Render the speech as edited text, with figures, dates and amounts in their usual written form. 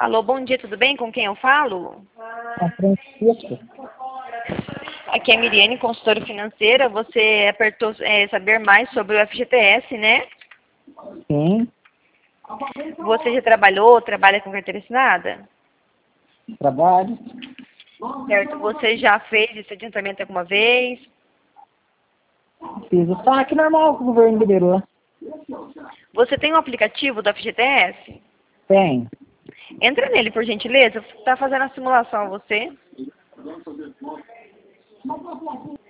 Alô, bom dia, tudo bem? Com quem eu falo? A Francisca. Aqui é a Miriane, consultora financeira. Você apertou saber mais sobre o FGTS, né? Sim, Você já trabalhou, trabalha com carteira assinada? trabalho. Certo, você já fez esse adiantamento alguma vez? Fiz o saque normal que o governo liberou. Você tem um aplicativo do FGTS? Tem. Entra nele, por gentileza. Está fazendo a simulação, você?